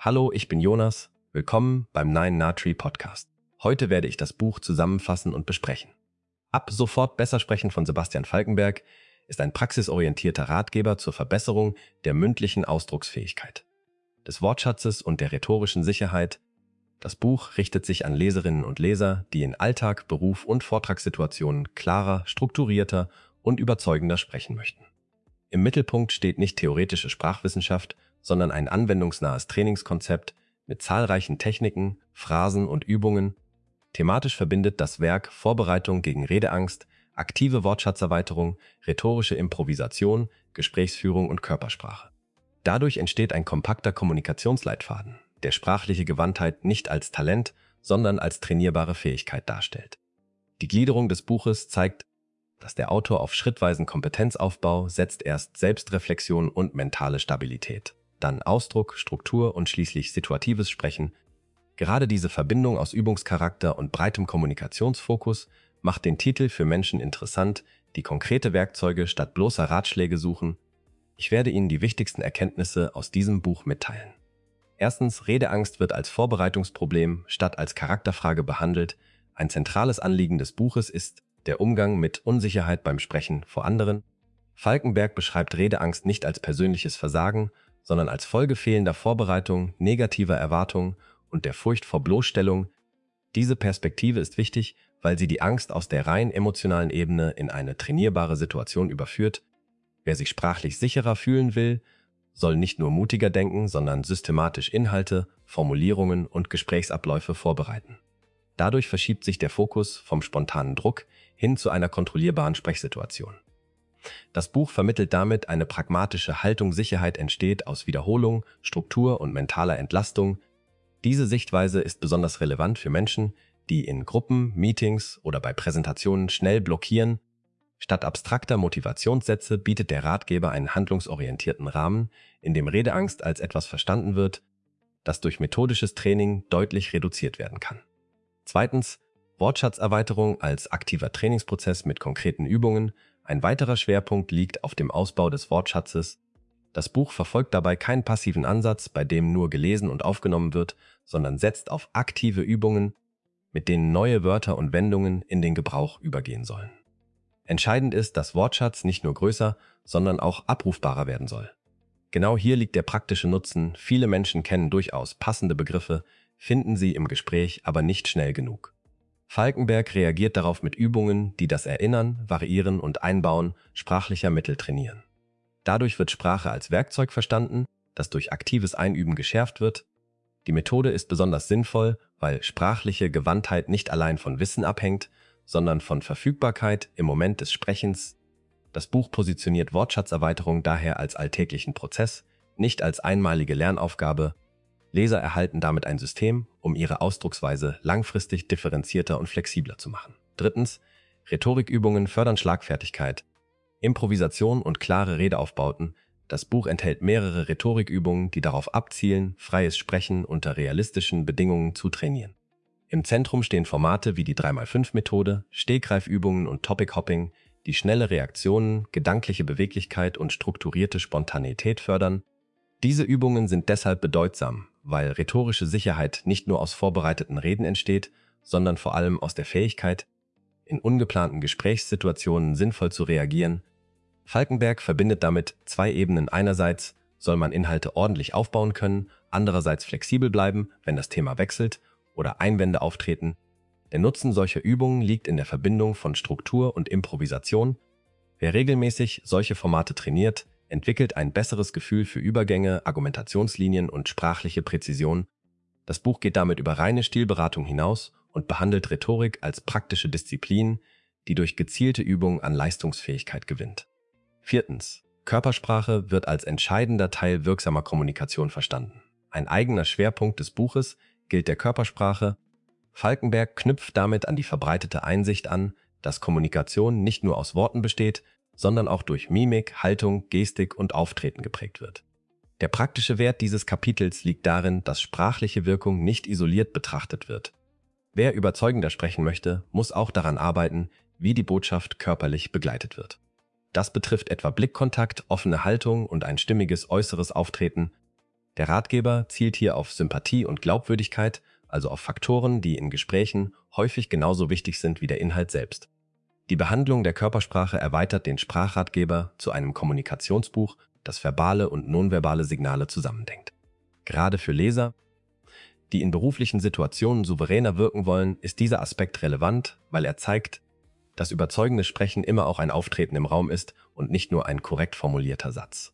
Hallo, ich bin Jonas. Willkommen beim Nine Tree Podcast. Heute werde ich das Buch zusammenfassen und besprechen. Ab sofort besser sprechen von Sebastian Falkenberg ist ein praxisorientierter Ratgeber zur Verbesserung der mündlichen Ausdrucksfähigkeit, des Wortschatzes und der rhetorischen Sicherheit. Das Buch richtet sich an Leserinnen und Leser, die in Alltag, Beruf und Vortragssituationen klarer, strukturierter und überzeugender sprechen möchten. Im Mittelpunkt steht nicht theoretische Sprachwissenschaft, sondern ein anwendungsnahes Trainingskonzept mit zahlreichen Techniken, Phrasen und Übungen. Thematisch verbindet das Werk Vorbereitung gegen Redeangst, aktive Wortschatzerweiterung, rhetorische Improvisation, Gesprächsführung und Körpersprache. Dadurch entsteht ein kompakter Kommunikationsleitfaden, der sprachliche Gewandtheit nicht als Talent, sondern als trainierbare Fähigkeit darstellt. Die Gliederung des Buches zeigt, dass der Autor auf schrittweisen Kompetenzaufbau setzt, erst Selbstreflexion und mentale Stabilität, dann Ausdruck, Struktur und schließlich situatives Sprechen. Gerade diese Verbindung aus Übungscharakter und breitem Kommunikationsfokus macht den Titel für Menschen interessant, die konkrete Werkzeuge statt bloßer Ratschläge suchen. Ich werde Ihnen die wichtigsten Erkenntnisse aus diesem Buch mitteilen. Erstens, Redeangst wird als Vorbereitungsproblem statt als Charakterfrage behandelt. Ein zentrales Anliegen des Buches ist der Umgang mit Unsicherheit beim Sprechen vor anderen. Falkenberg beschreibt Redeangst nicht als persönliches Versagen, sondern als Folge fehlender Vorbereitung, negativer Erwartungen und der Furcht vor Bloßstellung. Diese Perspektive ist wichtig, weil sie die Angst aus der rein emotionalen Ebene in eine trainierbare Situation überführt. Wer sich sprachlich sicherer fühlen will, soll nicht nur mutiger denken, sondern systematisch Inhalte, Formulierungen und Gesprächsabläufe vorbereiten. Dadurch verschiebt sich der Fokus vom spontanen Druck hin zu einer kontrollierbaren Sprechsituation. Das Buch vermittelt damit eine pragmatische Haltung. Sicherheit entsteht aus Wiederholung, Struktur und mentaler Entlastung. Diese Sichtweise ist besonders relevant für Menschen, die in Gruppen, Meetings oder bei Präsentationen schnell blockieren. Statt abstrakter Motivationssätze bietet der Ratgeber einen handlungsorientierten Rahmen, in dem Redeangst als etwas verstanden wird, das durch methodisches Training deutlich reduziert werden kann. Zweitens, Wortschatzerweiterung als aktiver Trainingsprozess mit konkreten Übungen. Ein weiterer Schwerpunkt liegt auf dem Ausbau des Wortschatzes. Das Buch verfolgt dabei keinen passiven Ansatz, bei dem nur gelesen und aufgenommen wird, sondern setzt auf aktive Übungen, mit denen neue Wörter und Wendungen in den Gebrauch übergehen sollen. Entscheidend ist, dass Wortschatz nicht nur größer, sondern auch abrufbarer werden soll. Genau hier liegt der praktische Nutzen. Viele Menschen kennen durchaus passende Begriffe, finden sie im Gespräch aber nicht schnell genug. Falkenberg reagiert darauf mit Übungen, die das Erinnern, Variieren und Einbauen sprachlicher Mittel trainieren. Dadurch wird Sprache als Werkzeug verstanden, das durch aktives Einüben geschärft wird. Die Methode ist besonders sinnvoll, weil sprachliche Gewandtheit nicht allein von Wissen abhängt, sondern von Verfügbarkeit im Moment des Sprechens. Das Buch positioniert Wortschatzerweiterung daher als alltäglichen Prozess, nicht als einmalige Lernaufgabe. Leser erhalten damit ein System, um ihre Ausdrucksweise langfristig differenzierter und flexibler zu machen. Drittens, Rhetorikübungen fördern Schlagfertigkeit, Improvisation und klare Redeaufbauten. Das Buch enthält mehrere Rhetorikübungen, die darauf abzielen, freies Sprechen unter realistischen Bedingungen zu trainieren. Im Zentrum stehen Formate wie die 3x5-Methode, Stegreifübungen und Topic-Hopping, die schnelle Reaktionen, gedankliche Beweglichkeit und strukturierte Spontaneität fördern. Diese Übungen sind deshalb bedeutsam, weil rhetorische Sicherheit nicht nur aus vorbereiteten Reden entsteht, sondern vor allem aus der Fähigkeit, in ungeplanten Gesprächssituationen sinnvoll zu reagieren. Falkenberg verbindet damit zwei Ebenen. Einerseits soll man Inhalte ordentlich aufbauen können, andererseits flexibel bleiben, wenn das Thema wechselt oder Einwände auftreten. Der Nutzen solcher Übungen liegt in der Verbindung von Struktur und Improvisation. Wer regelmäßig solche Formate trainiert, entwickelt ein besseres Gefühl für Übergänge, Argumentationslinien und sprachliche Präzision. Das Buch geht damit über reine Stilberatung hinaus und behandelt Rhetorik als praktische Disziplin, die durch gezielte Übung an Leistungsfähigkeit gewinnt. Viertens. Körpersprache wird als entscheidender Teil wirksamer Kommunikation verstanden. Ein eigener Schwerpunkt des Buches gilt der Körpersprache. Falkenberg knüpft damit an die verbreitete Einsicht an, dass Kommunikation nicht nur aus Worten besteht, sondern auch durch Mimik, Haltung, Gestik und Auftreten geprägt wird. Der praktische Wert dieses Kapitels liegt darin, dass sprachliche Wirkung nicht isoliert betrachtet wird. Wer überzeugender sprechen möchte, muss auch daran arbeiten, wie die Botschaft körperlich begleitet wird. Das betrifft etwa Blickkontakt, offene Haltung und ein stimmiges äußeres Auftreten. Der Ratgeber zielt hier auf Sympathie und Glaubwürdigkeit, also auf Faktoren, die in Gesprächen häufig genauso wichtig sind wie der Inhalt selbst. Die Behandlung der Körpersprache erweitert den Sprachratgeber zu einem Kommunikationsbuch, das verbale und nonverbale Signale zusammendenkt. Gerade für Leser, die in beruflichen Situationen souveräner wirken wollen, ist dieser Aspekt relevant, weil er zeigt, dass überzeugendes Sprechen immer auch ein Auftreten im Raum ist und nicht nur ein korrekt formulierter Satz.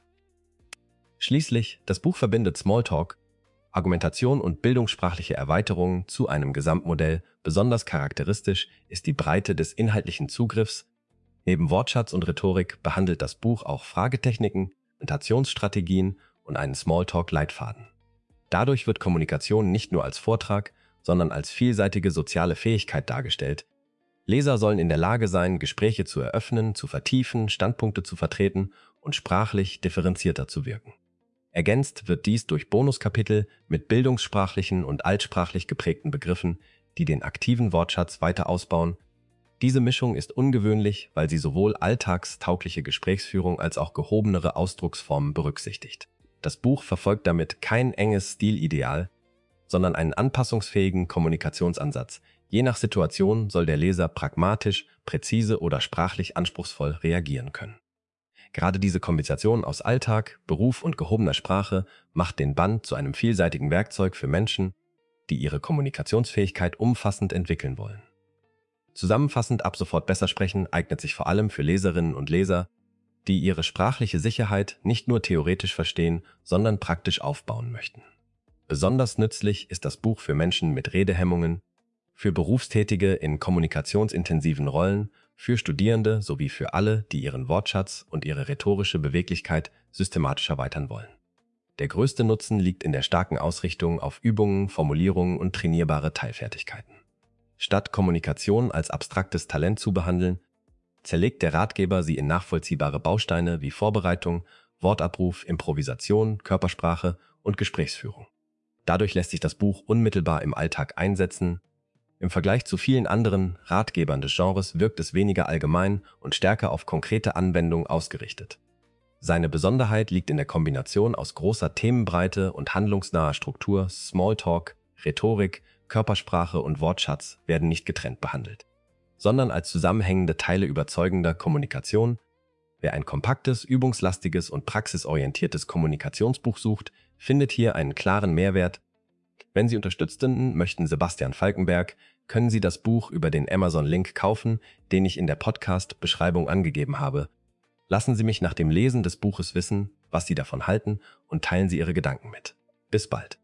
Schließlich, das Buch verbindet Smalltalk, Argumentation und bildungssprachliche Erweiterungen zu einem Gesamtmodell. Besonders charakteristisch ist die Breite des inhaltlichen Zugriffs. Neben Wortschatz und Rhetorik behandelt das Buch auch Fragetechniken, Argumentationsstrategien und einen Smalltalk-Leitfaden. Dadurch wird Kommunikation nicht nur als Vortrag, sondern als vielseitige soziale Fähigkeit dargestellt. Leser sollen in der Lage sein, Gespräche zu eröffnen, zu vertiefen, Standpunkte zu vertreten und sprachlich differenzierter zu wirken. Ergänzt wird dies durch Bonuskapitel mit bildungssprachlichen und altsprachlich geprägten Begriffen, die den aktiven Wortschatz weiter ausbauen. Diese Mischung ist ungewöhnlich, weil sie sowohl alltagstaugliche Gesprächsführung als auch gehobenere Ausdrucksformen berücksichtigt. Das Buch verfolgt damit kein enges Stilideal, sondern einen anpassungsfähigen Kommunikationsansatz. Je nach Situation soll der Leser pragmatisch, präzise oder sprachlich anspruchsvoll reagieren können. Gerade diese Kombination aus Alltag, Beruf und gehobener Sprache macht den Band zu einem vielseitigen Werkzeug für Menschen, die ihre Kommunikationsfähigkeit umfassend entwickeln wollen. Zusammenfassend, ab sofort besser sprechen eignet sich vor allem für Leserinnen und Leser, die ihre sprachliche Sicherheit nicht nur theoretisch verstehen, sondern praktisch aufbauen möchten. Besonders nützlich ist das Buch für Menschen mit Redehemmungen, für Berufstätige in kommunikationsintensiven Rollen, für Studierende sowie für alle, die ihren Wortschatz und ihre rhetorische Beweglichkeit systematisch erweitern wollen. Der größte Nutzen liegt in der starken Ausrichtung auf Übungen, Formulierungen und trainierbare Teilfertigkeiten. Statt Kommunikation als abstraktes Talent zu behandeln, zerlegt der Ratgeber sie in nachvollziehbare Bausteine wie Vorbereitung, Wortabruf, Improvisation, Körpersprache und Gesprächsführung. Dadurch lässt sich das Buch unmittelbar im Alltag einsetzen. Im Vergleich zu vielen anderen Ratgebern des Genres wirkt es weniger allgemein und stärker auf konkrete Anwendung ausgerichtet. Seine Besonderheit liegt in der Kombination aus großer Themenbreite und handlungsnaher Struktur. Smalltalk, Rhetorik, Körpersprache und Wortschatz werden nicht getrennt behandelt, sondern als zusammenhängende Teile überzeugender Kommunikation. Wer ein kompaktes, übungslastiges und praxisorientiertes Kommunikationsbuch sucht, findet hier einen klaren Mehrwert. Wenn Sie unterstützen möchten Sebastian Falkenberg, können Sie das Buch über den Amazon-Link kaufen, den ich in der Podcast-Beschreibung angegeben habe. Lassen Sie mich nach dem Lesen des Buches wissen, was Sie davon halten, und teilen Sie Ihre Gedanken mit. Bis bald.